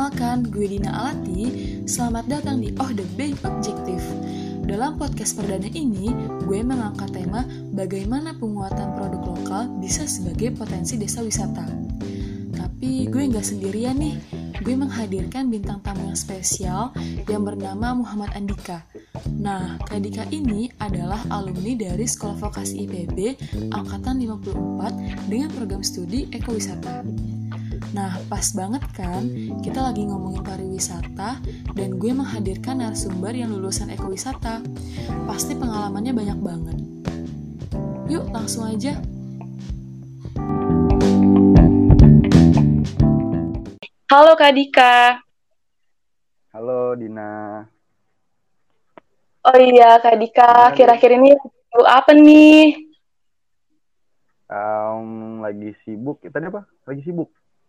Perkenalkan, gue Dina Alati. Selamat datang di Oh The Being Objective. Dalam podcast perdana ini, gue mengangkat tema bagaimana penguatan produk lokal bisa sebagai potensi desa wisata. Tapi gue nggak sendirian nih. Gue menghadirkan bintang tamu yang spesial yang bernama Muhammad Andika. Nah, Kak Andika ini adalah alumni dari Sekolah Vokasi IPB Angkatan 54 dengan program studi Ekowisata. Nah, pas banget kan, kita lagi ngomongin pariwisata dan gue menghadirkan narasumber yang lulusan ekowisata. Pasti pengalamannya banyak banget. Yuk, langsung aja. Halo Kak Dika. Halo Dina. Oh iya Kak Dika, Gimana, Din? kira-kira ini sibuk apa nih? Lagi sibuk. Tadi apa? Lagi sibuk.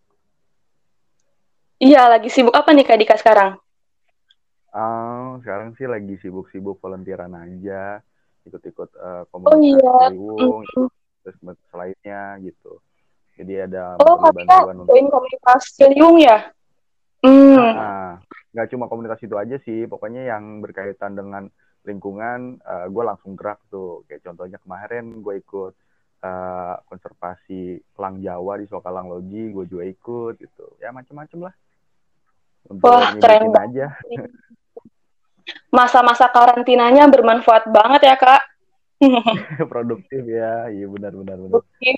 Iya, lagi sibuk apa nih Kak Dika sekarang? Sekarang sih lagi sibuk-sibuk volunteeran aja, ikut-ikut Oh komunitas iya, Ciliwung, terus selainnya gitu. Jadi ada oh memberi Kak Dika bantuan join untuk komunitas Ciliwung ya? ah, Hmm. ah. Nggak cuma komunitas itu aja sih, pokoknya yang berkaitan dengan lingkungan, gue langsung gerak tuh. Kayak contohnya kemarin gue ikut konservasi elang Jawa di Sokalang Loji, gue juga ikut gitu. Ya macam-macam lah Wah, untuk keren nyibukin banget aja. sih. Masa-masa karantinanya bermanfaat banget ya Kak. Produktif ya, iya benar-benar benar. Oke.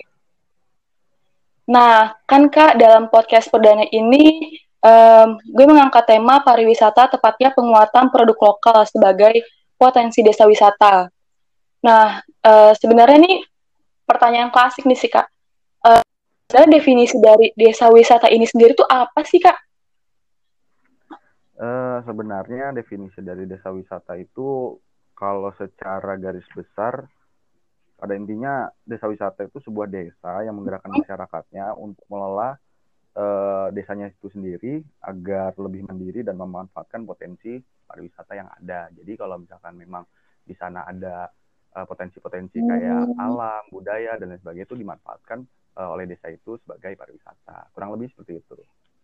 Nah, kan Kak, dalam podcast perdana ini, gue mengangkat tema pariwisata, tepatnya penguatan produk lokal sebagai potensi desa wisata. Nah, sebenarnya nih pertanyaan klasik nih sih Kak. Sebenarnya definisi dari desa wisata ini sendiri tuh apa sih Kak? Sebenarnya definisi dari desa wisata itu kalau secara garis besar pada intinya desa wisata itu sebuah desa yang menggerakkan masyarakatnya untuk mengelola desanya itu sendiri agar lebih mandiri dan memanfaatkan potensi pariwisata yang ada. Jadi kalau misalkan memang di sana ada potensi-potensi kayak Hmm, alam, budaya dan lain sebagainya itu dimanfaatkan oleh desa itu sebagai pariwisata. Kurang lebih seperti itu.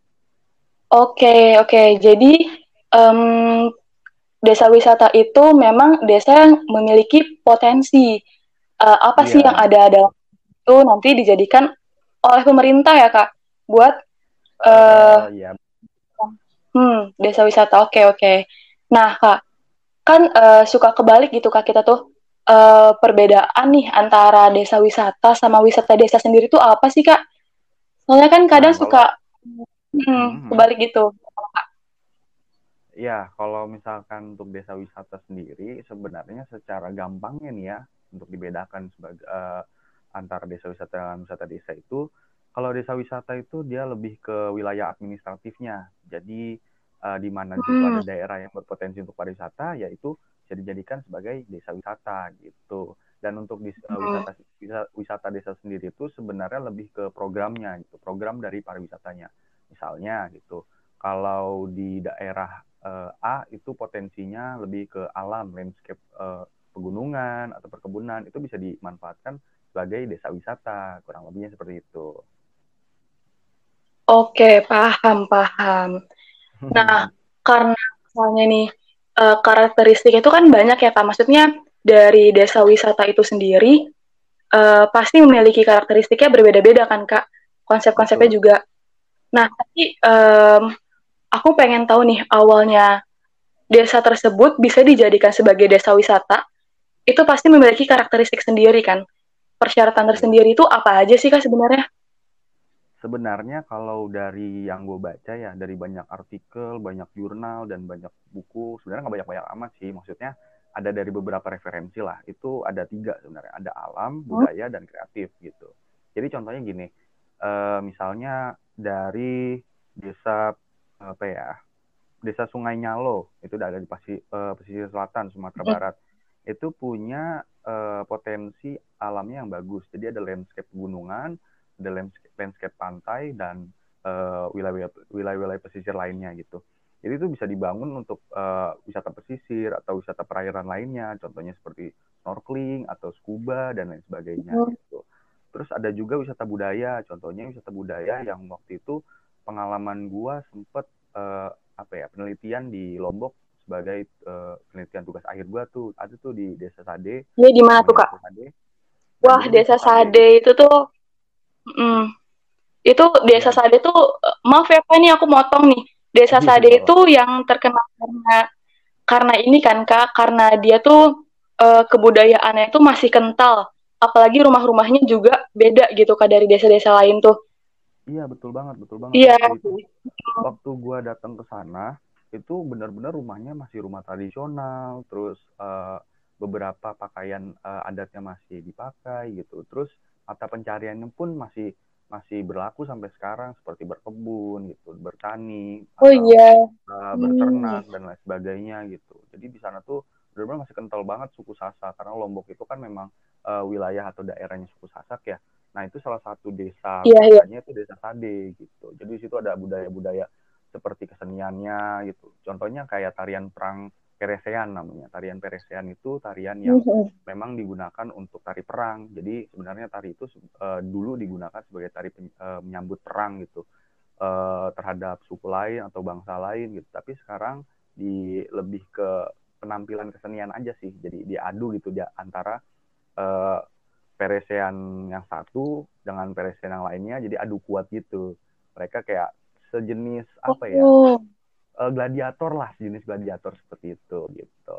oke. Jadi, em, desa wisata itu memang desa yang memiliki potensi. Apa sih yang Iya, ada dalam itu nanti dijadikan oleh pemerintah ya Kak? Buat eh ya. desa wisata. Oke. Nah, Kak, kan suka kebalik gitu Kak kita tuh perbedaan nih antara desa wisata sama wisata desa sendiri tuh apa sih Kak? Soalnya kan kadang Nah, kalau suka mm-hmm. kebalik gitu. Ya, kalau misalkan untuk desa wisata sendiri, sebenarnya secara gampangnya nih ya, untuk dibedakan sebagai antara desa wisata dan wisata desa itu, kalau desa wisata itu dia lebih ke wilayah administratifnya. Jadi di mana di situ Hmm. ada daerah yang berpotensi untuk pariwisata, yaitu bisa dijadikan sebagai desa wisata gitu. Dan untuk Hmm. wisata desa sendiri itu sebenarnya lebih ke programnya, gitu, program dari pariwisatanya. Misalnya gitu, kalau di daerah A itu potensinya lebih ke alam, landscape pegunungan atau perkebunan, itu bisa dimanfaatkan sebagai desa wisata, kurang lebihnya seperti itu. Oke, paham. Nah, karena misalnya nih karakteristik itu kan banyak ya Kak. Maksudnya dari desa wisata itu sendiri pasti memiliki karakteristiknya berbeda-beda kan Kak. Konsep-konsepnya Betul. juga. Nah, tapi aku pengen tahu nih awalnya desa tersebut bisa dijadikan sebagai desa wisata, itu pasti memiliki karakteristik sendiri kan. Persyaratan Iya. tersendiri itu apa aja sih Kak sebenarnya? Sebenarnya kalau dari yang gue baca ya, dari banyak artikel, banyak jurnal, dan banyak buku, sebenarnya nggak banyak-banyak amat sih. Maksudnya ada dari beberapa referensi lah. Itu ada 3 sebenarnya. Ada alam, Hmm? budaya, dan kreatif gitu. Jadi contohnya gini, misalnya dari desa apa ya, desa Sungai Nyalo, itu ada di pesisir selatan Sumatera Barat. Itu punya potensi alamnya yang bagus. Jadi ada landscape gunungan, ada landscape pantai dan wilayah-wilayah pesisir lainnya gitu. Jadi itu bisa dibangun untuk wisata pesisir atau wisata perairan lainnya, contohnya seperti snorkeling atau scuba dan lain sebagainya gitu. Terus ada juga wisata budaya, contohnya wisata budaya yang waktu itu pengalaman gua sempet apa ya, penelitian di Lombok sebagai penelitian tugas akhir gue tuh. Ada tuh di Desa Sade, Ini di mana tuh, namanya Kak? Desa Sade. Nah, Wah, jadi Desa Desa Sade Sade itu tuh, itu Desa ya, Sade tuh, maaf ya Kak, ini aku motong nih. Desa iya Sade nggak itu apa-apa. yang terkenal karena ini kan Kak, karena dia tuh kebudayaannya itu masih kental. Apalagi rumah-rumahnya juga beda gitu Kak dari desa-desa lain tuh. Iya betul banget, betul banget. Iya. Waktu gue datang ke sana itu benar-benar rumahnya masih rumah tradisional, terus beberapa pakaian adatnya masih dipakai gitu. Terus mata pencariannya pun masih masih berlaku sampai sekarang, seperti berkebun gitu, bertani Oh atau iya. berternak dan lain sebagainya gitu. Jadi di sana tuh benar-benar masih kental banget suku Sasak, karena Lombok itu kan memang wilayah atau daerahnya suku Sasak ya. Nah, itu salah satu desa Iya, iya. wisatanya itu Desa Sade gitu. Jadi di situ ada budaya-budaya seperti keseniannya gitu. Contohnya kayak tarian perang Peresean namanya. Tarian Peresean itu tarian yang memang digunakan untuk tari perang. Jadi sebenarnya tari itu dulu digunakan sebagai tari menyambut perang gitu, terhadap suku lain atau bangsa lain gitu. Tapi sekarang lebih ke penampilan kesenian aja sih. Jadi diadu gitu dia antara uh, Peresean yang satu dengan Peresean yang lainnya, jadi adu kuat gitu. Mereka kayak sejenis apa ya, Oh. gladiator lah, sejenis gladiator seperti itu gitu.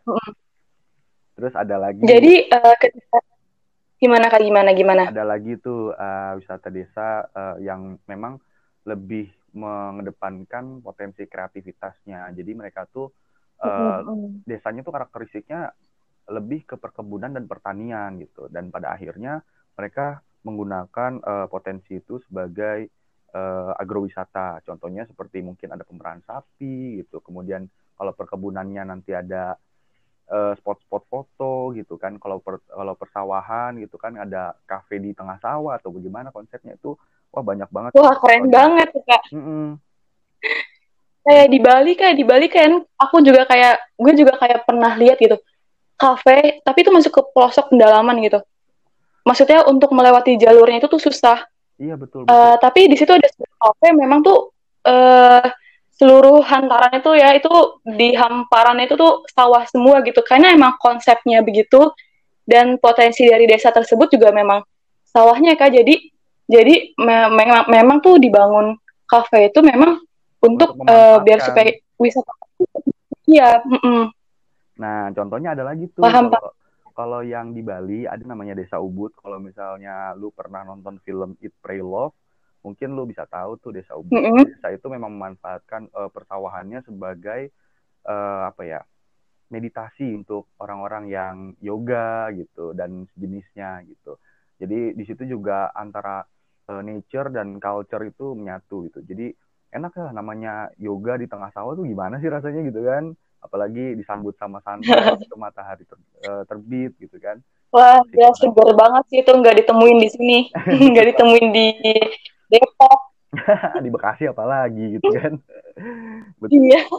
Terus ada lagi Jadi gimana Kak, gimana? ada lagi tuh wisata desa yang memang lebih mengedepankan potensi kreativitasnya. Jadi mereka tuh desanya tuh karakteristiknya lebih ke perkebunan dan pertanian gitu. Dan pada akhirnya mereka menggunakan potensi itu sebagai agrowisata. Contohnya seperti mungkin ada pemeliharaan sapi gitu. Kemudian kalau perkebunannya nanti ada spot-spot foto gitu kan. Kalau persawahan gitu kan ada kafe di tengah sawah atau bagaimana konsepnya itu, wah banyak banget Wah, keren kalau di banget Kak. Mm-mm. Kayak di Bali kan gue juga kayak pernah lihat gitu. Kafe, tapi itu masuk ke pelosok pendalaman gitu. Maksudnya untuk melewati jalurnya itu tuh susah. Iya betul betul. Tapi di situ ada sebuah kafe memang tuh uh, seluruh hantarannya tuh ya itu di hamparan itu tuh sawah semua gitu. Karena emang konsepnya begitu dan potensi dari desa tersebut juga memang sawahnya Kak. Jadi memang tuh dibangun kafe itu memang Untuk untuk biar supaya memanfaatkan. wisata. Iya, Nah, contohnya ada lagi tuh paham kalau Pak. kalau yang di Bali ada namanya Desa Ubud. Kalau misalnya lu pernah nonton film Eat Pray Love, mungkin lu bisa tahu tuh Desa Ubud. Desa itu memang memanfaatkan persawahannya sebagai apa ya? Meditasi untuk orang-orang yang yoga gitu dan sejenisnya gitu. Jadi di situ juga antara nature dan culture itu menyatu gitu. Jadi enak lah namanya yoga di tengah sawah tuh gimana sih rasanya gitu kan. Apalagi disambut sama sunrise atau matahari terbit gitu kan. Wah, Asik ya banget. seger banget sih itu nggak ditemuin di sini, nggak Betul banget. ditemuin di Depok. Di Bekasi apalagi gitu kan. Betul. Iya.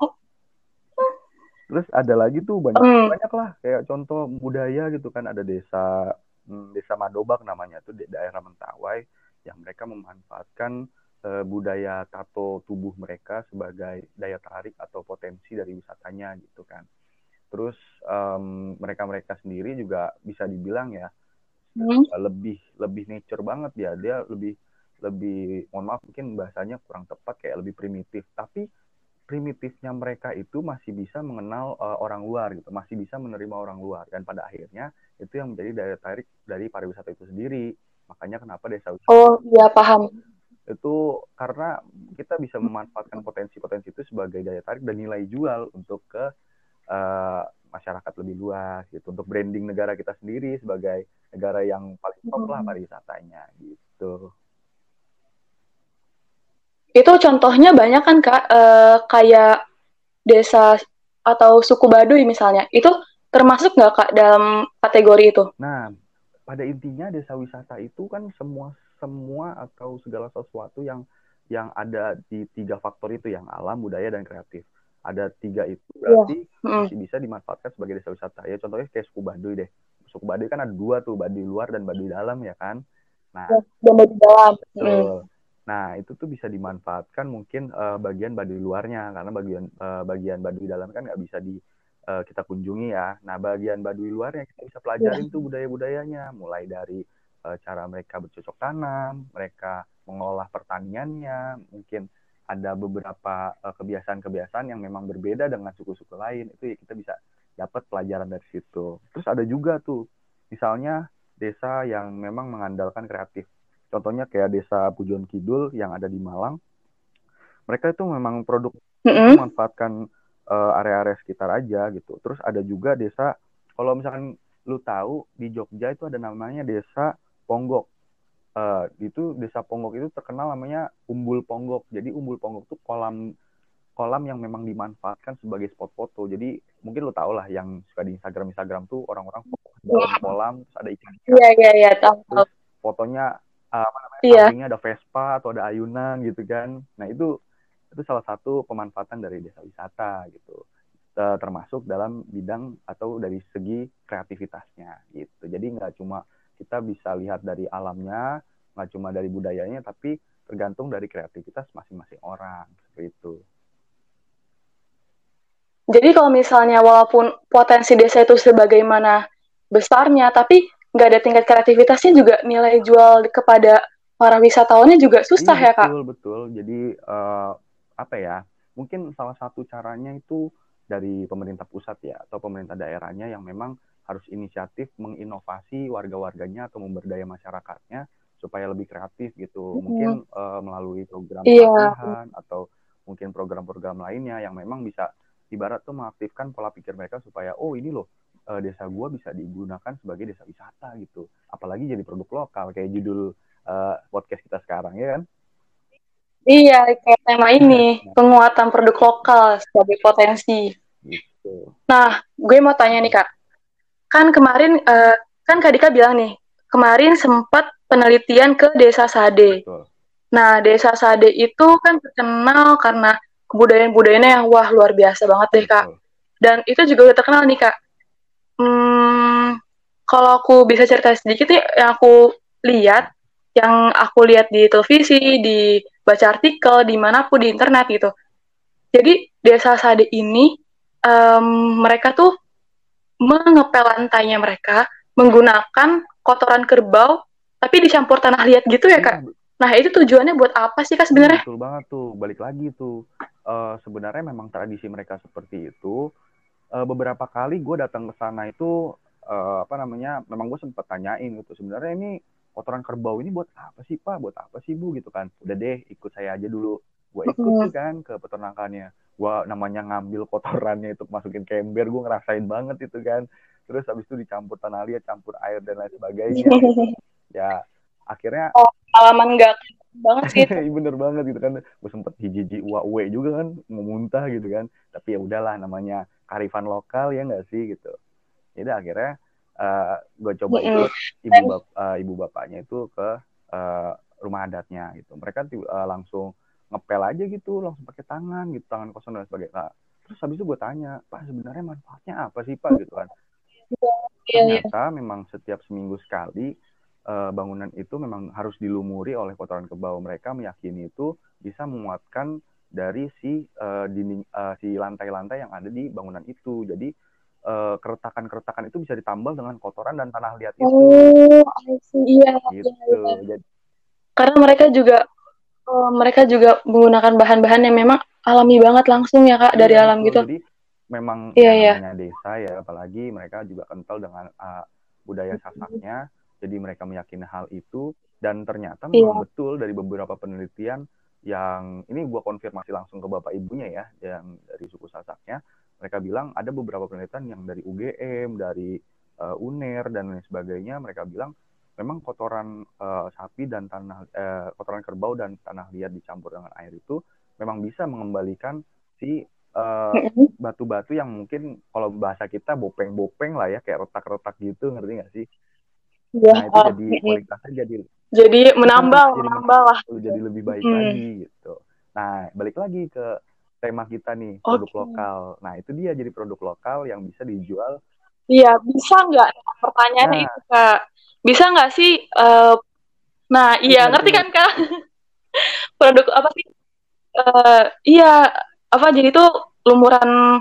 Terus ada lagi tuh banyak Hmm. banyak lah kayak contoh budaya gitu kan, ada desa Madobak namanya tuh di daerah Mentawai, yang mereka memanfaatkan budaya tato tubuh mereka sebagai daya tarik atau potensi dari wisatanya gitu kan. Terus mereka sendiri juga bisa dibilang ya lebih lebih nature banget ya, dia lebih lebih mohon maaf mungkin bahasanya kurang tepat, kayak lebih primitif, tapi primitifnya mereka itu masih bisa mengenal orang luar gitu, masih bisa menerima orang luar, dan pada akhirnya itu yang menjadi daya tarik dari pariwisata itu sendiri. Makanya kenapa desa wisata Oh iya paham. itu, karena kita bisa memanfaatkan potensi-potensi itu sebagai daya tarik dan nilai jual untuk ke masyarakat lebih luas gitu, untuk branding negara kita sendiri sebagai negara yang paling top lah pariwisatanya gitu. Itu contohnya banyak kan Kak, kayak desa atau suku Baduy misalnya, itu termasuk nggak Kak dalam kategori itu? Nah, pada intinya desa wisata itu kan semua semua atau segala sesuatu yang ada di tiga faktor itu, yang alam, budaya, dan kreatif. Ada tiga itu Iya. berarti masih bisa dimanfaatkan sebagai desa wisata. Ya contohnya kayak suku Baduy deh. Suku Baduy kan ada dua tuh, Baduy luar dan Baduy dalam ya kan. Nah, Dan di dalam. betul. Nah, itu tuh bisa dimanfaatkan mungkin bagian Baduy luarnya, karena bagian Baduy dalam kan nggak bisa kita kunjungi ya. Nah, bagian Baduy luarnya kita bisa pelajarin tuh budaya-budayanya, mulai dari cara mereka bercocok tanam, mereka mengolah pertaniannya, mungkin ada beberapa kebiasaan-kebiasaan yang memang berbeda dengan suku-suku lain, itu ya kita bisa dapat pelajaran dari situ. Terus ada juga tuh, misalnya desa yang memang mengandalkan kreatif. Contohnya kayak desa Pujon Kidul yang ada di Malang. Mereka itu memang produk itu memanfaatkan area-area sekitar aja gitu. Terus ada juga desa, kalau misalkan lu tahu di Jogja itu ada namanya desa Ponggok. Itu desa Ponggok itu terkenal namanya Umbul Ponggok. Jadi Umbul Ponggok itu kolam yang memang dimanfaatkan sebagai spot foto. Jadi mungkin lu tau lah yang suka di Instagram tuh orang-orang foto di dalam kolam terus ada ikan. Iya, tahu. Terus fotonya sampingnya ada Vespa atau ada ayunan gitu kan. Nah, itu salah satu pemanfaatan dari desa wisata gitu. Termasuk dalam bidang atau dari segi kreativitasnya gitu. Jadi nggak cuma kita bisa lihat dari alamnya, nggak cuma dari budayanya, tapi tergantung dari kreativitas masing-masing orang seperti itu. Jadi kalau misalnya walaupun potensi desa itu sebagaimana besarnya, tapi nggak ada tingkat kreativitasnya, juga nilai jual kepada para wisatawannya juga susah ya, Kak? Betul. Jadi apa ya? Mungkin salah satu caranya itu dari pemerintah pusat ya, atau pemerintah daerahnya yang memang harus inisiatif menginovasi warga-warganya atau memberdaya masyarakatnya supaya lebih kreatif gitu. Mungkin melalui program pelatihan atau mungkin program-program lainnya yang memang bisa ibarat tuh mengaktifkan pola pikir mereka supaya ini loh desa gua bisa digunakan sebagai desa wisata gitu. Apalagi jadi produk lokal kayak judul podcast kita sekarang ya kan? Iya, kayak tema ini penguatan produk lokal sebagai potensi. Gitu. Nah, gue mau tanya nih Kak, kan kemarin kan Kak Dika bilang nih kemarin sempat penelitian ke Desa Sade. Betul. Nah, Desa Sade itu kan terkenal karena kebudayaan-budayaannya yang wah luar biasa banget deh Kak. Dan itu juga udah terkenal nih Kak. Kalau aku bisa cerita sedikit nih, yang aku lihat di televisi, di baca artikel, dimanapun di internet gitu. Jadi Desa Sade ini mereka tuh mengepel lantainya mereka menggunakan kotoran kerbau tapi dicampur tanah liat gitu ya Kak. Nah itu tujuannya buat apa sih Kak sebenarnya? Betul banget tuh, balik lagi tuh. Sebenarnya memang tradisi mereka seperti itu. Beberapa kali gue datang ke sana itu memang gue sempat tanyain gitu, sebenarnya ini kotoran kerbau ini buat apa sih Pak, buat apa sih Bu gitu kan. Udah deh ikut saya aja dulu. Gue ikut tuh kan ke peternakannya. Gue namanya ngambil kotorannya itu masukin ke ember, gue ngerasain banget itu kan. Terus habis itu dicampur tanah liat, campur air dan lain sebagainya gitu. Ya akhirnya pengalaman nggak banget sih itu. Bener banget gitu kan. Gue sempet hiji uwe juga kan, mau muntah gitu kan. Tapi ya udahlah, namanya karifan lokal ya nggak sih gitu. Jadi akhirnya gue coba ikut ibu bapaknya itu ke rumah adatnya gitu. Mereka langsung ngepel aja gitu, langsung pakai tangan gitu, tangan kosong dan sebagainya. Terus habis itu gue tanya, Pak sebenarnya manfaatnya apa sih Pak gitu kan. Ternyata memang setiap seminggu sekali bangunan itu memang harus dilumuri oleh kotoran kerbau. Mereka meyakini itu bisa menguatkan dari si lantai-lantai yang ada di bangunan itu. Jadi keretakan-keretakan itu bisa ditambal dengan kotoran dan tanah liat itu. Iya. Gitu. Jadi, karena mereka juga menggunakan bahan-bahan yang memang alami banget langsung ya Kak, dari alam gitu. Jadi memang namanya desa ya, apalagi mereka juga kental dengan budaya Sasaknya. Jadi mereka meyakini hal itu, dan ternyata memang betul dari beberapa penelitian yang ini gue konfirmasi langsung ke bapak ibunya ya, yang dari suku Sasaknya. Mereka bilang ada beberapa penelitian yang dari UGM, dari UNER dan lain sebagainya. Mereka bilang memang kotoran sapi dan kotoran kerbau dan tanah liat dicampur dengan air itu memang bisa mengembalikan si batu-batu yang mungkin kalau bahasa kita bopeng-bopeng lah ya, kayak retak-retak gitu, ngerti nggak sih? Nah itu jadi kualitasnya jadi menambah lah. Jadi lebih baik lagi gitu. Nah balik lagi ke tema kita nih, produk lokal. Nah itu dia jadi produk lokal yang bisa dijual. Iya, bisa nggak? Pertanyaannya itu Kak, bisa nggak sih? Nah iya, ngerti kan Kak? Produk apa sih? Iya, apa jadi tuh lumuran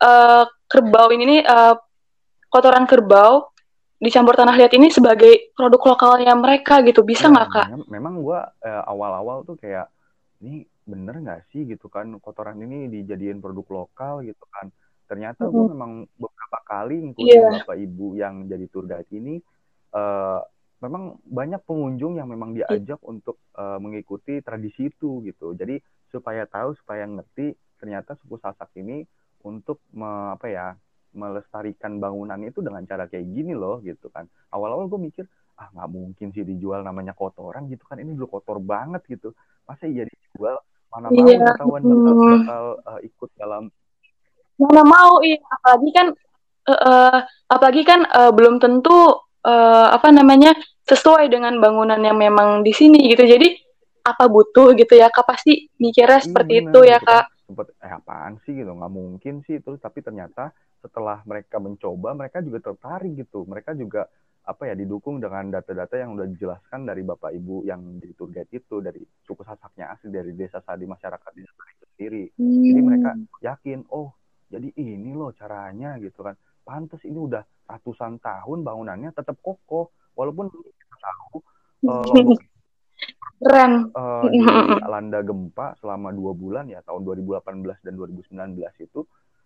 kerbau ini nih, kotoran kerbau dicampur tanah liat ini sebagai produk lokalnya mereka gitu. Bisa Iya, nggak, Kak? memang gue awal-awal tuh kayak ini bener nggak sih gitu kan kotoran ini dijadiin produk lokal gitu kan. Ternyata gue Mm-mm. memang beberapa kali ngikutin Iya. bapak ibu yang jadi tour guide ini, eh, memang banyak pengunjung yang memang diajak untuk mengikuti tradisi itu gitu. Jadi supaya tahu, supaya ngerti ternyata suku Sasak ini untuk apa ya melestarikan bangunan itu dengan cara kayak gini loh gitu kan. Awal-awal gue mikir nggak mungkin sih dijual namanya kotoran gitu kan, ini udah kotor banget gitu, masa iya dijual, mana mau Iya. wisatawan bakal ikut dalam. Mana mau, iya. Eh, eh, apalagi kan belum tentu apa namanya sesuai dengan bangunan yang memang di sini gitu. Jadi apa butuh gitu ya, Kak, pasti mikirnya Iya seperti itu bener ya, gitu kan, Kak. sempet apaan sih gitu, nggak mungkin sih, terus tapi ternyata setelah mereka mencoba mereka juga tertarik gitu, mereka juga apa ya didukung dengan data-data yang udah dijelaskan dari bapak ibu yang di tour guide itu, dari suku Sasaknya asli dari desa Sadi, masyarakat desa itu sendiri. Jadi mereka Hmm. yakin, oh jadi ini loh caranya gitu kan, pantes ini udah ratusan tahun bangunannya tetap kokoh walaupun kita tahu Lombok Keren. dilanda gempa selama 2 bulan ya, tahun 2018 dan 2019 itu,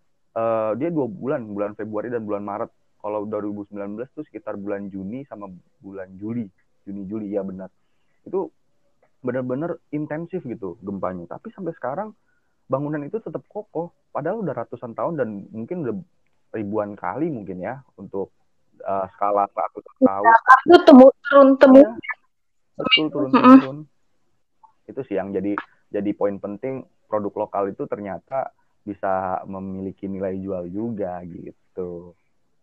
dia 2 bulan, bulan Februari dan bulan Maret. Kalau 2019 itu sekitar bulan Juni sama bulan Juli, Juni Juli ya benar. Itu benar-benar intensif gitu gempanya. Tapi sampai sekarang bangunan itu tetap kokoh, padahal udah ratusan tahun dan mungkin udah ribuan kali mungkin ya untuk skala ratusan tahun. Itu turun temu. Iya, betul turun temurun. Itu sih yang jadi poin penting, produk lokal itu ternyata bisa memiliki nilai jual juga gitu.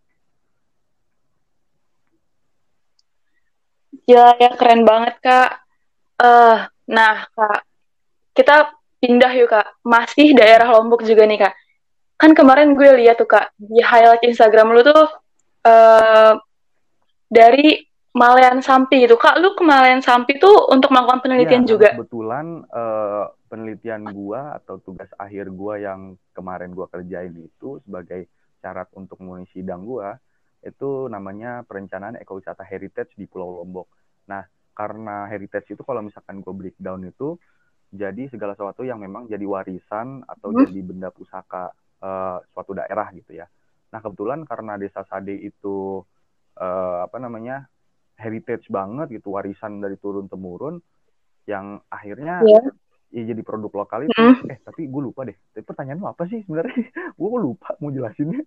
Ya, ya keren banget, Kak. Nah, Kak, kita pindah yuk, Kak. Masih daerah Lombok juga nih, Kak. Kan kemarin gue lihat tuh, Kak, di highlight Instagram lu tuh eh dari Malean Sampi gitu. Kak, lu ke Malean Sampi tuh untuk melakukan Iya, penelitian karena juga. kebetulan penelitian gua atau tugas akhir gua yang kemarin gua kerjain itu sebagai syarat untuk memenuhi sidang gua itu namanya perencanaan ekowisata heritage di Pulau Lombok. Nah, karena heritage itu kalau misalkan gua breakdown itu jadi segala sesuatu yang memang jadi warisan atau Hmm? jadi benda pusaka suatu daerah gitu ya. Nah, kebetulan karena Desa Sade itu apa namanya heritage banget gitu, warisan dari turun temurun, yang akhirnya Iya. ya jadi produk lokal itu. Hmm. Tapi gue lupa deh, tapi pertanyaan lu apa sih sebenarnya? Gue lupa mau jelasinnya.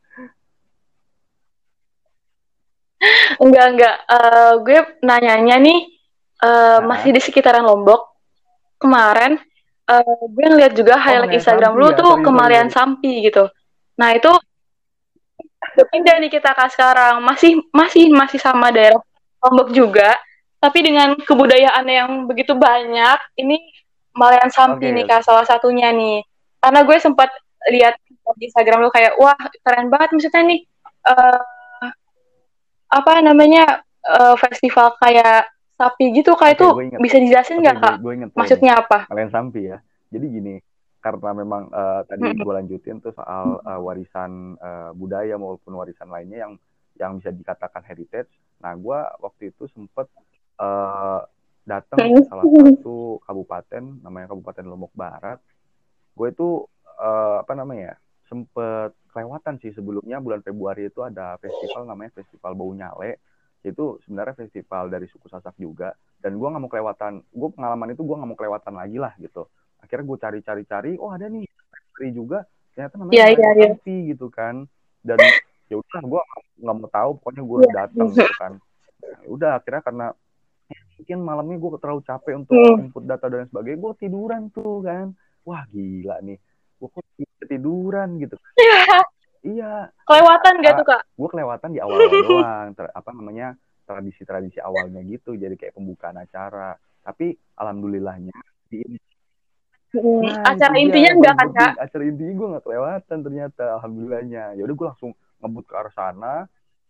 Enggak. Gue nanyanya nih masih Nah, di sekitaran Lombok. Kemarin gue ngeliat juga oh highlight Melian Instagram Sampi lu ya, tuh sorry ke sorry Malean sorry. Sampi gitu. Nah, itu udah pindah nih kita, Kak, sekarang. Masih sama daerah Lombok juga, tapi dengan kebudayaan yang begitu banyak. Ini Malean Sampi nih, Oke, Kak, salah satunya nih. Karena gue sempat lihat di Instagram lu kayak, wah keren banget maksudnya nih. eh Apa namanya, festival kayak sapi gitu, Kak, oke, itu gue inget. bisa dijelasin Oke, nggak, Kak? gue inget poinnya. Maksudnya apa? Melian Sampi ya. Jadi gini, karena memang tadi gue lanjutin tuh soal warisan budaya maupun warisan lainnya yang bisa dikatakan heritage. Nah, gue waktu itu sempet uh, datang ke salah satu kabupaten, namanya Kabupaten Lombok Barat. Gue itu apa namanya sempet kelewatan sih, sebelumnya bulan Februari itu ada festival namanya Festival Bau Nyale. Itu sebenarnya festival dari suku Sasak juga, dan gue nggak mau kelewatan, gue pengalaman itu gue nggak mau kelewatan lagi lah gitu. Akhirnya gue cari-cari, oh ada nih juga, ternyata namanya Iya, iya, Melayan iya. Sampi gitu kan. Dan ya udah gue nggak mau tahu, pokoknya gue harus datang gitu kan. Nah, udah akhirnya karena mungkin malamnya gue terlalu capek untuk Hmm. input data dan sebagainya, gue tiduran tuh kan. Wah gila nih, gue kok tiduran gitu. Iya, Kelewatan ternyata gak tuh, Kak? gue kelewatan di awal-awal doang, apa namanya tradisi-tradisi awalnya gitu, jadi kayak pembukaan acara. Tapi alhamdulillahnya di nah itu Acara dia intinya yang enggak paling kan, penting, Kak? acara intinya gue nggak kelewatan ternyata, alhamdulillahnya. Ya udah gue langsung ngebut ke arah sana,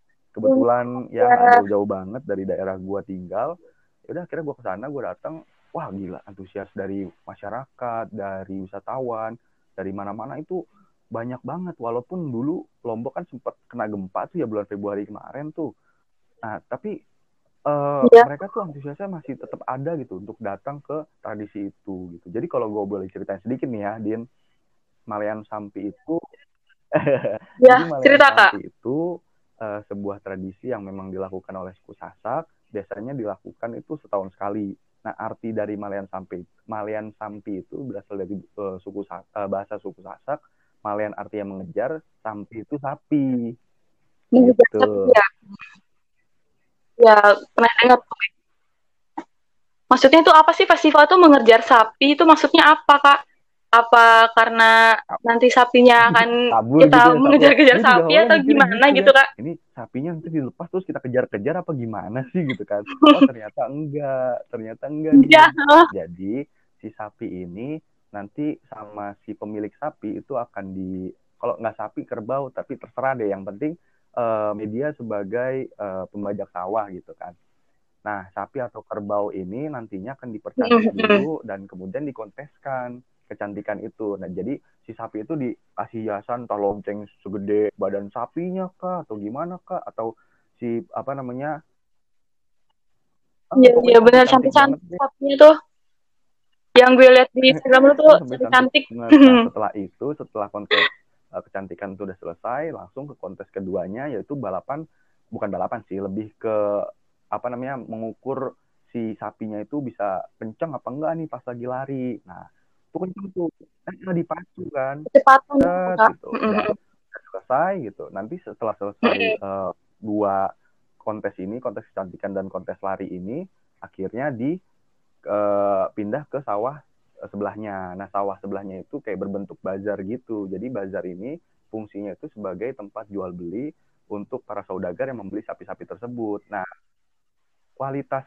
kebetulan ya nggak jauh-jauh banget dari daerah gue tinggal. Ya udah akhirnya gue ke sana, gue datang. wah gila antusias dari masyarakat, dari wisatawan, dari mana-mana itu banyak banget. Walaupun dulu Lombok kan sempat kena gempa tuh ya bulan Februari kemarin tuh. Nah, tapi Iya. mereka tuh antusiasnya masih tetap ada gitu untuk datang ke tradisi itu gitu. Jadi kalau gue boleh ceritain sedikit nih ya, Din, Malean Sampi itu Ya, jadi Malean cerita Kak. Sampi itu sebuah tradisi yang memang dilakukan oleh suku Sasak, biasanya dilakukan itu setahun sekali. Nah, arti dari Malean Sampi itu berasal dari bahasa suku Sasak. Malean artinya mengejar, Sampi itu sapi. Mengejar sapi Gitu. ya. Ya, pernah dengar tuh. Maksudnya itu apa sih festival tuh mengejar sapi itu maksudnya apa Kak? Apa karena nanti sapinya akan Kabur gitu kita ya sapi ya. mengejar-kejar Gue juga sapi awalnya atau mikirnya gimana gitu gitu kan. Kak? Ini sapinya nanti dilepas terus kita kejar-kejar apa gimana sih gitu kan. Oh ternyata enggak. Ternyata enggak Ya, dia. Jadi si sapi ini nanti sama si pemilik sapi itu akan kalau nggak sapi kerbau tapi terserah deh. Yang penting media sebagai pembajak sawah gitu kan. Nah, sapi atau kerbau ini nantinya akan dipercantik dulu dan kemudian dikonteskan kecantikan itu. Nah, jadi si sapi itu dikasih hiasan entah lonceng segede badan sapinya kah atau gimana kah atau si apa namanya? Iya, iya Pokoknya benar cantik-cantik banget cantik-cantik deh. sapinya tuh. Yang gue lihat di Instagram lu tuh Sampai cantik cantik-cantik. banget. Nah, setelah kontes kecantikan itu udah selesai, langsung ke kontes keduanya yaitu bukan balapan sih, lebih ke apa namanya mengukur si sapinya itu bisa kencang apa enggak nih pas lagi lari. Nah, itu kencang tuh, dipacu kan, Kecepatan ya, set Kak. gitu, udah selesai gitu. Nanti setelah selesai dua kontes kecantikan dan kontes lari ini, akhirnya pindah ke sawah sebelahnya. Nah, sawah sebelahnya itu kayak berbentuk bazar gitu. Jadi bazar ini fungsinya itu sebagai tempat jual beli untuk para saudagar yang membeli sapi-sapi tersebut. Nah, kualitas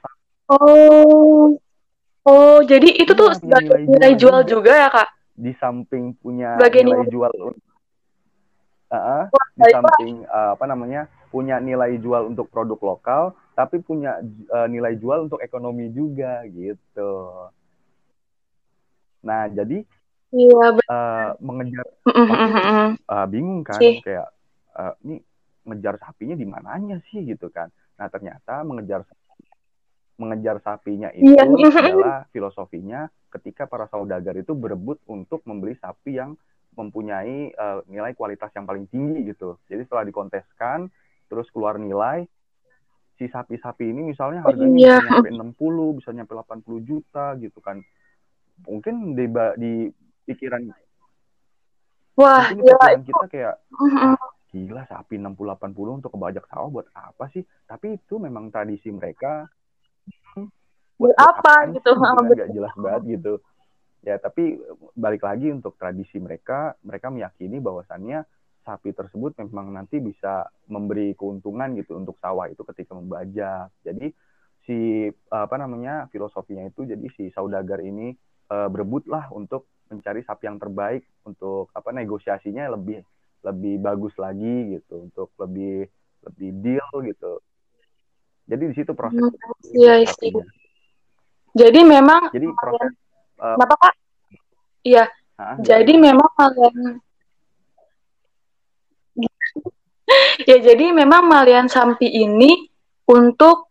Oh, oh, jadi itu tuh iya punya sebagai nilai nilai jual jual juga. juga ya, Kak? Di samping punya Sebagai nilai nilai jual di jual. samping apa namanya? Punya nilai jual untuk produk lokal, tapi punya nilai jual untuk ekonomi juga gitu. Nah, jadi Iya, mengejar pasti benar. bingung kan Sih. kayak ini ngejar sapinya di mananya sih gitu kan. Nah, ternyata mengejar sapinya Iya. itu adalah filosofinya ketika para saudagar itu berebut untuk membeli sapi yang mempunyai nilai kualitas yang paling tinggi gitu. Jadi setelah dikonteskan terus keluar nilai, si sapi-sapi ini misalnya harganya Iya. bisa nyampe 60, bisa nyampe 80 juta gitu kan. Mungkin di pikiran Wah, mungkin di gila pikiran itu. kita kayak ah gila sapi 60-80 untuk kebajak sawah buat apa sih? Tapi itu memang tradisi mereka. Buat buat apa apaan gitu? sih gitu kan, gak Betul. jelas banget gitu ya. Tapi balik lagi untuk tradisi mereka meyakini bahwasannya sapi tersebut memang nanti bisa memberi keuntungan gitu untuk sawah itu ketika membajak. Jadi si apa namanya filosofinya itu, jadi si saudagar ini berebutlah untuk mencari sapi yang terbaik untuk apa negosiasinya lebih lebih bagus lagi gitu, untuk lebih lebih deal gitu. Jadi di situ proses Iya, sih. sapinya. Jadi memang Jadi proses kenapa Kak? Iya. gimana Jadi gimana? memang Malian ya jadi memang Malian Sampi ini untuk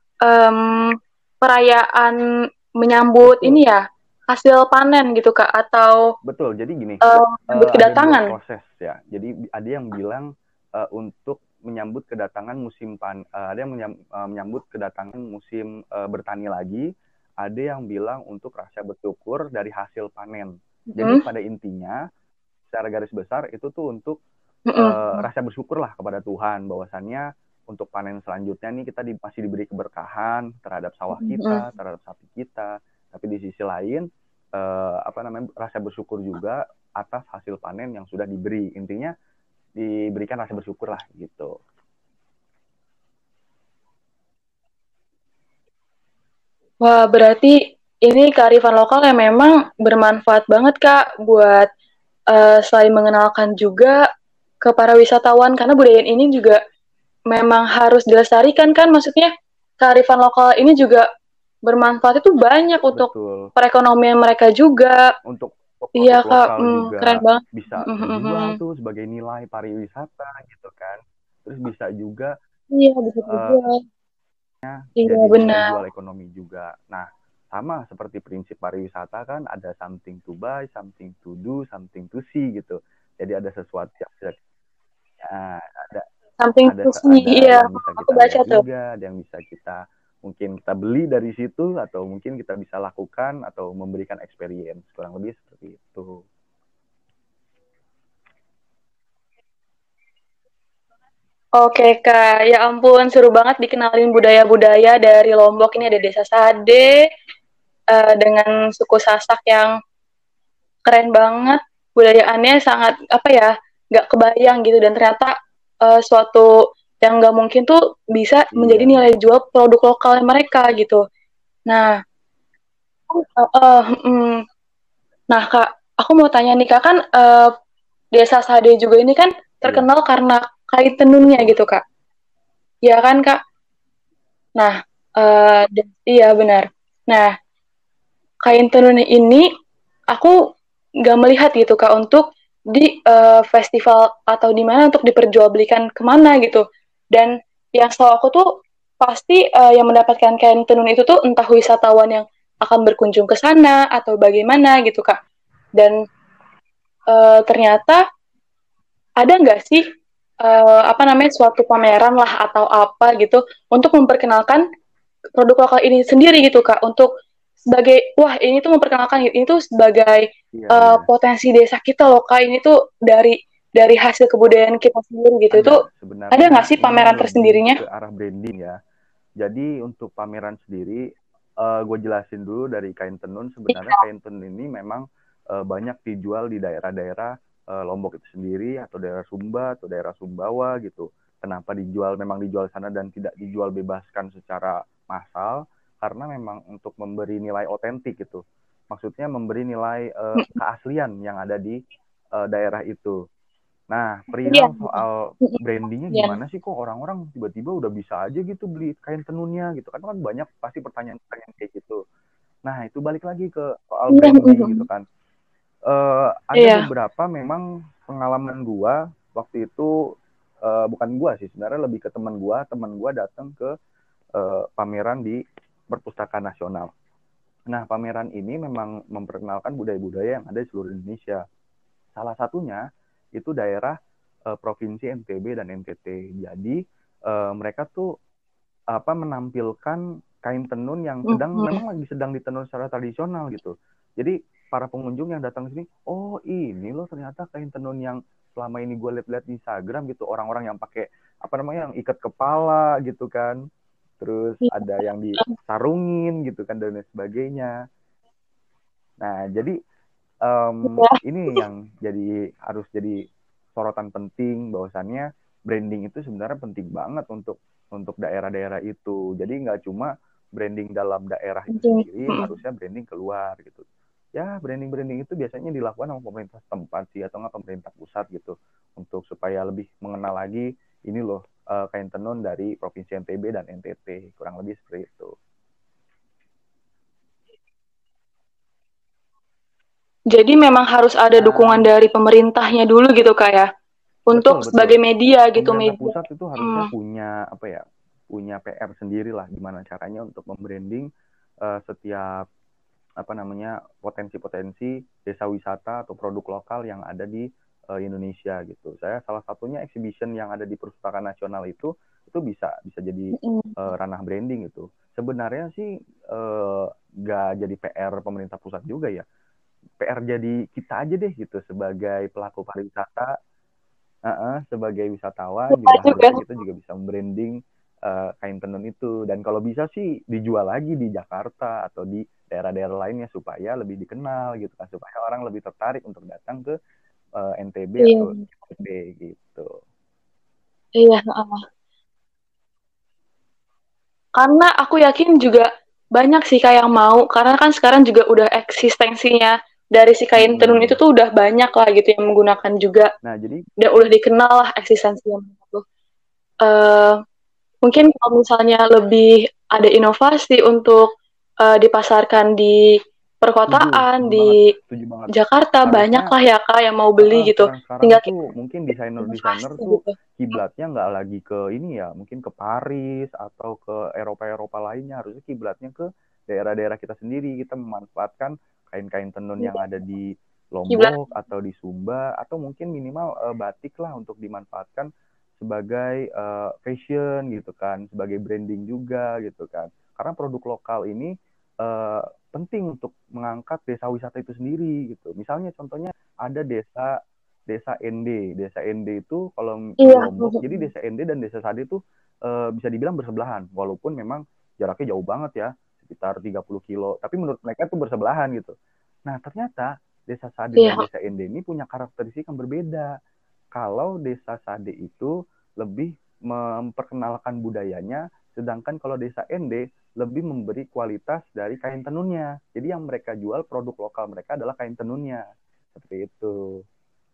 perayaan menyambut Betul, ini ya hasil panen gitu Kak atau betul. Jadi gini, menyambut ada dua kedatangan. proses ya. Jadi ada yang bilang untuk menyambut kedatangan ada yang menyambut kedatangan musim bertani lagi. Ada yang bilang untuk rasa bersyukur dari hasil panen. Jadi pada intinya, secara garis besar itu tuh untuk rasa bersyukur lah kepada Tuhan bahwasannya untuk panen selanjutnya nih kita masih diberi keberkahan terhadap sawah kita, terhadap sapi kita. Tapi di sisi lain apa namanya rasa bersyukur juga atas hasil panen yang sudah diberi. Intinya diberikan rasa bersyukur lah gitu. Wah, berarti ini kearifan lokal yang memang bermanfaat banget Kak buat selain mengenalkan juga ke para wisatawan karena budaya ini juga memang harus dilestarikan kan, maksudnya kearifan lokal ini juga bermanfaat itu banyak untuk betul. perekonomian mereka juga. Untuk Iya produk Kak, lokal keren juga banget. bisa terjual tuh sebagai nilai pariwisata gitu kan. Terus bisa juga Iya bisa uh, terjual. Iya jadi nilai benar. jual ekonomi juga. Nah, sama seperti prinsip pariwisata kan ada something to buy, something to do, something to see gitu. Jadi ada sesuatu yang bisa ya, Samping terusnya, ada iya, yang bisa aku kita baca lihat tuh. juga, ada yang bisa kita mungkin kita beli dari situ atau mungkin kita bisa lakukan atau memberikan experience kurang lebih seperti itu. Oke Kak, ya ampun seru banget dikenalin budaya-budaya dari Lombok. Ini ada Desa Sade dengan suku Sasak yang keren banget. Budayaannya sangat apa ya, nggak kebayang gitu dan ternyata suatu yang nggak mungkin tuh bisa menjadi Iya nilai betul. jual produk lokalnya mereka gitu. Nah, mm, nah Kak, aku mau tanya nih Kak kan Desa Sade juga ini kan Iya terkenal karena kain tenunnya betul. gitu Kak. Iya kan Kak? Nah, iya benar. Nah, kain tenun ini aku nggak melihat gitu Kak untuk di festival atau di mana untuk diperjualbelikan kemana gitu. Dan yang setahu aku tuh pasti yang mendapatkan kain tenun itu tuh entah wisatawan yang akan berkunjung ke sana atau bagaimana gitu Kak. Dan ternyata ada nggak sih apa namanya suatu pameran lah atau apa gitu untuk memperkenalkan produk lokal ini sendiri gitu Kak untuk sebagai wah ini tuh memperkenalkan ini tuh sebagai Iya iya. potensi desa kita loh Kak ini tuh dari hasil kebudayaan kita sendiri gitu itu Ada ada nggak sebenarnya sih ini pameran lebih tersendirinya? ke arah branding ya. Jadi untuk pameran sendiri, gue jelasin dulu dari kain tenun. Sebenarnya kain tenun ini memang banyak dijual di daerah-daerah Lombok itu sendiri, atau daerah Sumba, atau daerah Sumbawa gitu. Kenapa dijual, memang dijual sana dan tidak dijual bebaskan secara massal? Karena memang untuk memberi nilai otentik gitu. Maksudnya memberi nilai keaslian yang ada di daerah itu. Nah, Iya, perihal soal brandingnya iya, gimana sih kok orang-orang tiba-tiba udah bisa aja gitu beli kain tenunnya gitu kan banyak pasti pertanyaan-pertanyaan kayak gitu. Nah itu balik lagi ke soal iya, branding gitu kan. Ada iya, beberapa memang pengalaman gua waktu itu bukan gua sih sebenarnya lebih ke teman gua datang ke pameran di Perpustakaan Nasional. Nah pameran ini memang memperkenalkan budaya-budaya yang ada di seluruh Indonesia. Salah satunya itu daerah provinsi NTB dan NTT. Jadi mereka tuh menampilkan kain tenun yang memang lagi sedang ditenun secara tradisional gitu. Jadi para pengunjung yang datang ke sini, oh ini loh ternyata kain tenun yang selama ini gue lihat-lihat di Instagram gitu, orang-orang yang pakai apa namanya yang ikat kepala gitu kan, terus ada yang disarungin gitu kan dan lain sebagainya. Nah jadi ini yang harus jadi sorotan penting bahwasannya branding itu sebenarnya penting banget untuk daerah-daerah itu. Jadi nggak cuma branding dalam daerah itu sendiri, iya. harusnya branding keluar gitu. Ya branding-branding itu biasanya dilakukan sama pemerintah setempat sih atau nggak pemerintah pusat gitu untuk supaya lebih mengenal lagi ini loh kain tenun dari provinsi NTB dan NTT kurang lebih seperti itu. Jadi memang harus ada dukungan Nah, dari pemerintahnya dulu gitu Kak ya betul untuk betul. sebagai media gitu Pemerintah media. pusat itu harusnya punya apa ya? Punya PR sendiri lah gimana caranya untuk membranding setiap apa namanya potensi-potensi desa wisata atau produk lokal yang ada di Indonesia gitu. Saya salah satunya exhibition yang ada di Perpustakaan Nasional itu bisa jadi ranah branding itu. Sebenarnya sih nggak jadi PR pemerintah pusat juga ya. PR jadi kita aja deh gitu sebagai pelaku pariwisata. Sebagai wisatawan Lupa juga juga. harusnya kita juga bisa membranding kain tenun itu dan kalau bisa sih dijual lagi di Jakarta atau di daerah-daerah lainnya supaya lebih dikenal gitu kan supaya orang lebih tertarik untuk datang ke NTB Iya, atau NTB gitu. iya. Karena aku yakin juga banyak sih kayak yang mau, karena kan sekarang juga udah eksistensinya dari si kain tenun itu Mm-mm. tuh udah banyak lah gitu yang menggunakan juga, Nah jadi dan udah dikenal lah eksistensinya tuh. Eh, mungkin kalau misalnya lebih ada inovasi untuk dipasarkan di Setuju, perkotaan, setuju banget, di setuju banget. Jakarta banyak Harusnya lah ya Kak yang mau beli gitu. sekarang-sekarang Tinggal kita tuh mungkin desainer-desainer inovasi tuh gitu. kiblatnya nggak lagi ke ini ya, mungkin ke Paris atau ke Eropa-Eropa lainnya. Harusnya kiblatnya ke daerah-daerah kita sendiri. Kita memanfaatkan kain-kain tenun yang ada di Kiblat. Lombok atau di Sumba atau mungkin minimal batik lah untuk dimanfaatkan sebagai fashion gitu kan, sebagai branding juga gitu kan. Karena produk lokal ini uh, penting untuk mengangkat desa wisata itu sendiri gitu. Misalnya contohnya ada desa ND. Desa ND itu kalau di Iya. Lombok, jadi desa ND dan desa Sade itu bisa dibilang bersebelahan. Walaupun memang jaraknya jauh banget ya, sekitar 30 kilo. Tapi menurut mereka itu bersebelahan gitu. Nah ternyata desa Sade dan Iya. desa ND ini punya karakteristik yang berbeda. Kalau desa Sade itu lebih memperkenalkan budayanya, sedangkan kalau desa ND lebih memberi kualitas dari kain tenunnya. Jadi yang mereka jual produk lokal mereka adalah kain tenunnya. Seperti itu.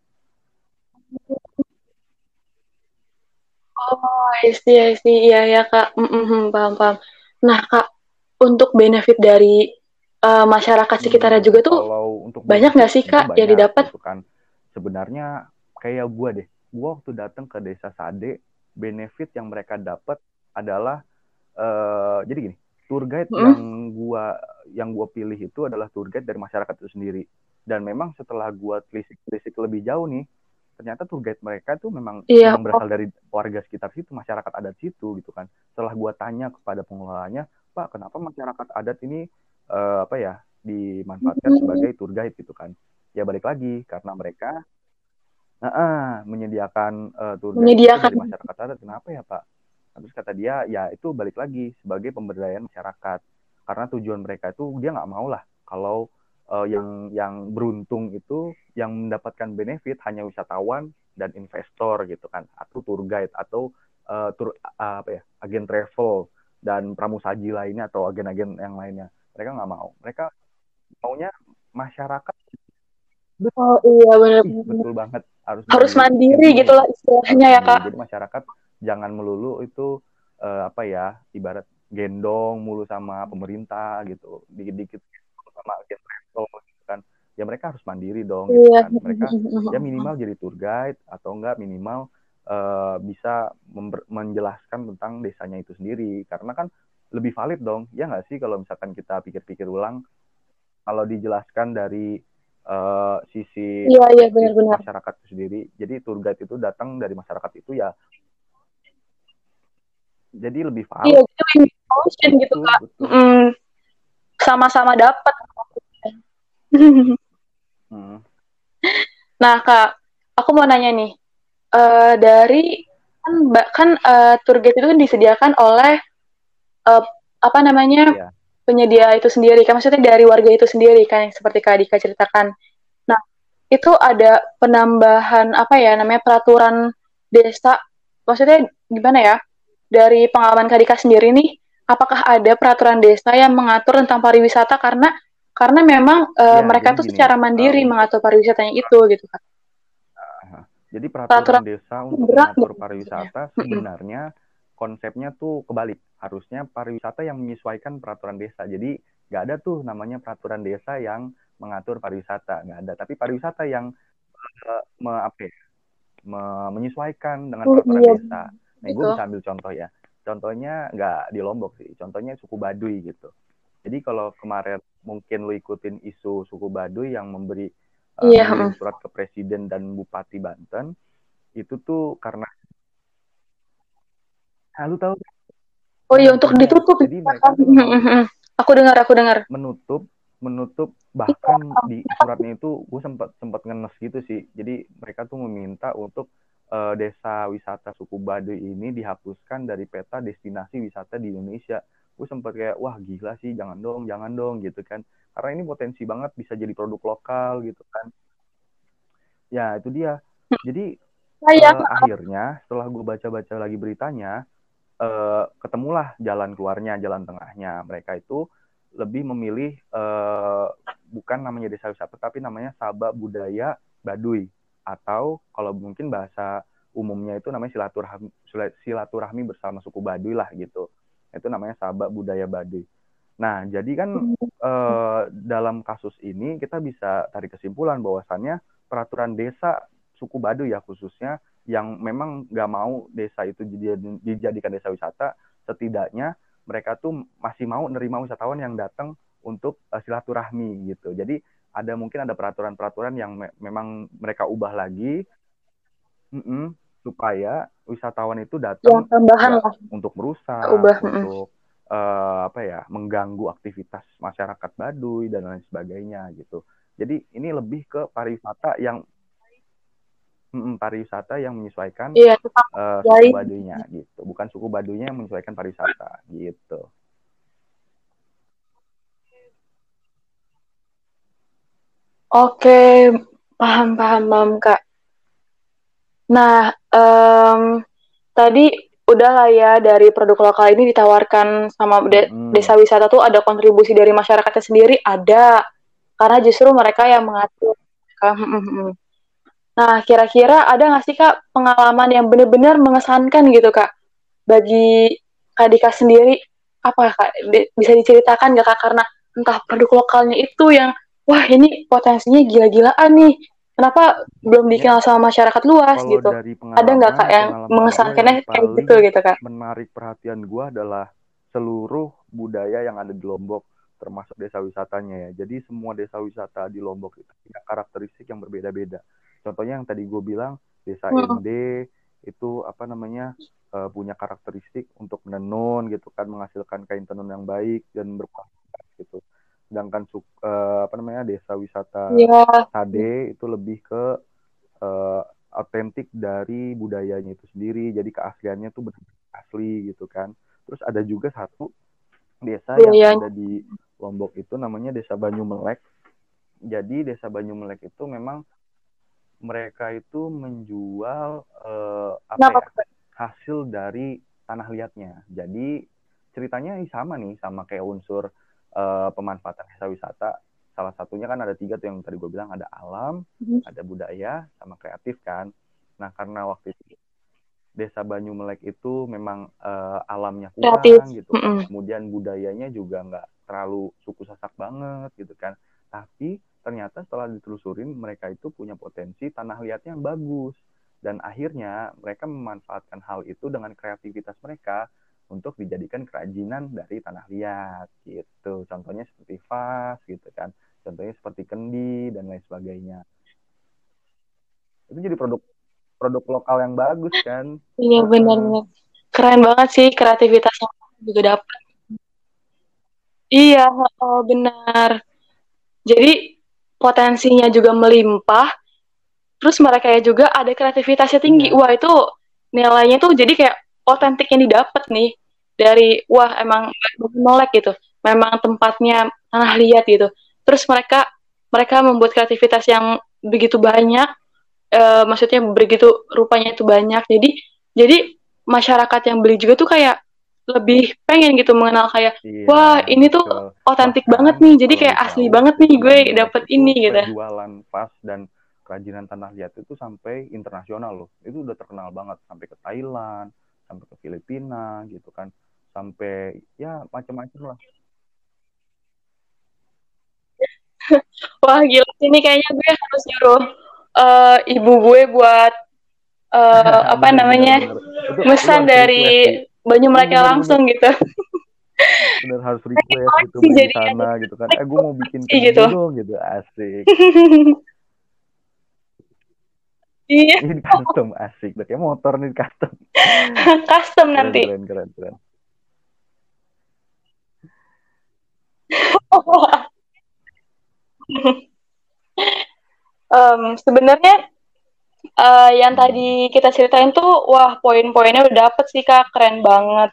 Oh, I see. Iya ya Kak. Paham, paham. Nah Kak, untuk benefit dari masyarakat sekitarnya juga tuh Kalau untuk banyak benefit nggak sih tentu Kak yang banyak didapat? gitu kan. Sebenarnya kayak gue deh. Gue waktu datang ke desa Sade, benefit yang mereka dapat adalah jadi gini, tour guide Mm-mm. yang gua pilih itu adalah tour guide dari masyarakat itu sendiri. Dan memang setelah gua telisik-telisik lebih jauh nih, ternyata tour guide mereka tuh memang Iya. memang berasal dari warga sekitar situ, masyarakat adat situ gitu kan. Setelah gua tanya kepada pengelolanya, Pak, kenapa masyarakat adat ini apa ya dimanfaatkan sebagai tour guide gitu kan? Ya balik lagi karena mereka menyediakan tour guide itu Menyediakan. dari masyarakat adat. Kenapa ya Pak? Terus kata dia, ya itu balik lagi sebagai pemberdayaan masyarakat. Karena tujuan mereka itu dia nggak mau lah kalau yang beruntung itu yang mendapatkan benefit hanya wisatawan dan investor gitu kan, atau tour guide atau apa ya agen travel dan pramusaji lainnya atau agen-agen yang lainnya. Mereka nggak mau. Mereka maunya masyarakat. Oh iya Ih, benar-benar. betul banget harus Harus mandiri. mandiri Intinya gitu itu lah harus istilahnya ya mandiri. Kak. Jadi masyarakat jangan melulu itu apa ya ibarat gendong mulu sama pemerintah gitu. Dikit-dikit sama agen travel gitu kan. Ya mereka harus mandiri dong gitu Iya. kan. Mereka ya minimal jadi tour guide atau enggak minimal bisa menjelaskan tentang desanya itu sendiri. Karena kan lebih valid dong. Ya nggak sih kalau misalkan kita pikir-pikir ulang kalau dijelaskan dari sisi Iya iya perspektif benar-benar. masyarakat itu sendiri. Jadi tour guide itu datang dari masyarakat itu ya, jadi lebih Iya valid. itu win motion gitu Betul, Kak. betul. Sama-sama dapat. Hmm. Nah Kak, aku mau nanya nih. Dari kan tour guide itu kan disediakan oleh uh, apa namanya Ya, penyedia itu sendiri kan, maksudnya dari warga itu sendiri kan yang seperti Kak Dika ceritakan. Nah itu ada penambahan apa ya namanya peraturan desa, maksudnya gimana ya, dari pengalaman Kak Dika sendiri nih, apakah ada peraturan desa yang mengatur tentang pariwisata karena memang ya. mereka Jadi tuh gini, secara mandiri untuk mengatur pariwisatanya itu gitu kan. jadi peraturan Peraturan desa itu untuk berat mengatur gitu maksudnya. pariwisata sebenarnya konsepnya tuh kebalik. Harusnya pariwisata yang menyesuaikan peraturan desa. Jadi nggak ada tuh namanya peraturan desa yang mengatur pariwisata, nggak ada. Tapi pariwisata yang apa ya, menyesuaikan dengan peraturan Iya desa. Nah, gue gitu. bisa ambil contoh ya. Contohnya nggak di Lombok sih. Contohnya suku Baduy gitu. Jadi kalau kemarin mungkin lu ikutin isu suku Baduy yang Iya. mengirim surat ke Presiden dan Bupati Banten, itu tuh karena, nah lu tahu, Oh nah iya itu untuk dia. ditutup Jadi gitu mereka kan. tuh memang Aku dengar. menutup menutup Iya. bahkan di suratnya itu gue sempat sempat ngenes gitu sih. Jadi mereka tuh meminta untuk desa wisata suku Baduy ini dihapuskan dari peta destinasi wisata di Indonesia. Gue sempat kayak wah gila sih, jangan dong gitu kan, karena ini potensi banget bisa jadi produk lokal gitu kan. Ya itu dia. Jadi Sayang. akhirnya setelah gue baca-baca lagi beritanya, ketemulah jalan keluarnya, jalan tengahnya. Mereka itu lebih memilih bukan namanya desa wisata, tapi namanya Sabak Budaya Baduy. Atau kalau mungkin bahasa umumnya itu namanya silaturahmi bersama suku Baduy lah gitu. Itu namanya Sabak Budaya Baduy. Nah, jadi kan dalam kasus ini kita bisa tarik kesimpulan bahwasannya peraturan desa suku Baduy ya khususnya yang memang nggak mau desa itu dijadikan desa wisata, setidaknya mereka tuh masih mau nerima wisatawan yang datang untuk silaturahmi gitu. Jadi mungkin ada peraturan-peraturan yang memang mereka ubah lagi supaya wisatawan itu datang tambahan nggak lah untuk merusak, ubah. untuk mengganggu aktivitas masyarakat Baduy dan lain sebagainya gitu. Jadi ini lebih ke pariwisata yang menyesuaikan suku Baduynya gitu, bukan suku Baduynya yang menyesuaikan pariwisata gitu. Oke, paham Kak. Nah, tadi udah lah ya dari produk lokal ini ditawarkan sama desa wisata tuh ada kontribusi dari masyarakatnya sendiri, ada. Karena justru mereka yang mengatur. Nah, kira-kira ada nggak sih Kak pengalaman yang benar-benar mengesankan gitu Kak? Bagi Kak Dika sendiri, apa Kak? Bisa diceritakan nggak Kak? Karena entah produk lokalnya itu yang, wah ini potensinya gila-gilaan nih. Kenapa belum dikenal sama masyarakat luas Kalau gitu? dari Ada nggak Kak yang mengesankannya kayak gitu gitu Kak? Menarik perhatian gue adalah seluruh budaya yang ada di Lombok, termasuk desa wisatanya ya. Jadi semua desa wisata di Lombok itu punya karakteristik yang berbeda-beda. Contohnya yang tadi gue bilang, desa Ende itu punya karakteristik untuk menenun gitu kan, menghasilkan kain tenun yang baik dan berkualitas gitu. Sedangkan desa wisata Sade itu lebih ke autentik dari budayanya itu sendiri, jadi keasliannya tuh benar-benar asli gitu kan. Terus ada juga satu desa yang ada di Lombok itu namanya Desa Banyumelek. Jadi Desa Banyumelek itu memang mereka itu menjual hasil dari tanah liatnya. Jadi ceritanya sama nih, sama kayak unsur pemanfaatan desa wisata. Salah satunya kan ada 3 tuh yang tadi gue bilang, ada alam, ada budaya, sama kreatif kan. Nah karena waktu itu Desa Banyumelek itu memang alamnya kurang gitu kan. Kemudian budayanya juga nggak terlalu suku Sasak banget gitu kan. Tapi ternyata setelah ditelusurin mereka itu punya potensi tanah liatnya yang bagus. Dan akhirnya mereka memanfaatkan hal itu dengan kreativitas mereka untuk dijadikan kerajinan dari tanah liat gitu. Contohnya seperti vas gitu kan. Contohnya seperti kendi dan lain sebagainya. Itu jadi produk lokal yang bagus kan. Iya benar-benar keren banget sih kreativitasnya juga dapat. Iya benar. Jadi potensinya juga melimpah. Terus mereka juga ada kreativitasnya tinggi. Iya. Wah itu nilainya tuh jadi kayak otentik yang didapat nih dari wah emang melek gitu. Memang tempatnya tanah liat gitu. Terus mereka membuat kreativitas yang begitu banyak. Maksudnya begitu rupanya itu banyak. Jadi masyarakat yang beli juga tuh kayak lebih pengen gitu mengenal kayak wah ini tuh otentik banget nih. Jadi kayak asli banget nih gue dapet ini gitu. Jualan vas dan kerajinan tanah liat itu sampai internasional loh. Itu udah terkenal banget sampai ke Thailand, sampai ke Filipina gitu kan. Sampai ya macam-macam lah. Wah gila, ini kayaknya gue harus nyuruh ibu gue buat pesan dari Banyumelek langsung gitu. Bener harus request gitu beli di sana gitu kan. Gue mau bikin gitu dong gitu, asik. Iya. Ini custom asik, kayak motor nih custom. Custom nanti. Keren. Sebenarnya yang tadi kita ceritain tuh, wah poin-poinnya udah dapet sih Kak, keren banget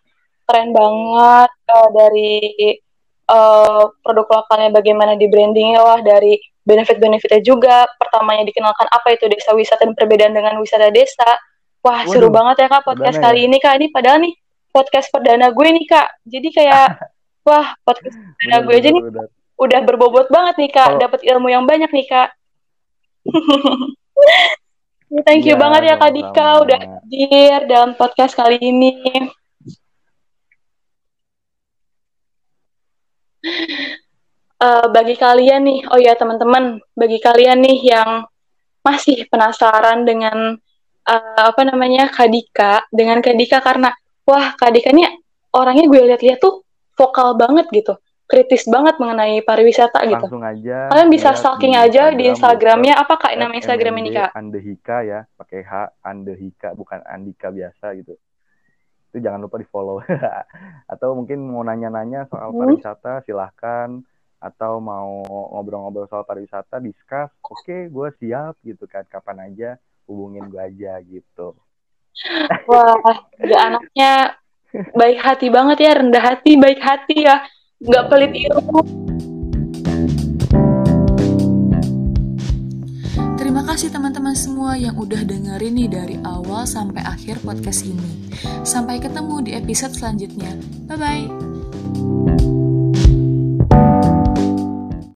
dari produk lokalnya bagaimana di brandingnya, wah dari benefit-benefitnya juga. Pertamanya dikenalkan apa itu desa wisata dan perbedaan dengan wisata desa. Wah seru banget ya Kak podcast kali ini Kak. Ini padahal nih podcast perdana gue nih Kak. Jadi kayak wah podcast perdana gue aja nih udah berbobot banget nih Kak. Dapat ilmu yang banyak nih Kak. Thank you banget ya Kak Dika udah hadir dalam podcast kali ini. Bagi kalian nih, oh ya teman-teman, bagi kalian nih yang masih penasaran dengan dengan Kak Dika karena wah Kak Dika ini orangnya gue lihat-lihat tuh vokal banget gitu, kritis banget mengenai pariwisata gitu. Langsung aja Kalian bisa lihat stalking di aja di Instagram, Instagramnya. Apa Kak nama Instagram ini Kak? @mnd_andehika ya, pakai H, Andehika, bukan Andika biasa gitu. Itu jangan lupa di follow. Atau mungkin mau nanya-nanya soal pariwisata silahkan, atau mau ngobrol-ngobrol soal pariwisata, discuss, oke, gue siap gitu kan, kapan aja hubungin gue aja gitu. Wah, ya anaknya baik hati banget ya, rendah hati, baik hati ya, nggak pelit ilmu. Terima kasih teman-teman semua yang udah dengerin nih dari awal sampai akhir podcast ini. Sampai ketemu di episode selanjutnya. Bye-bye.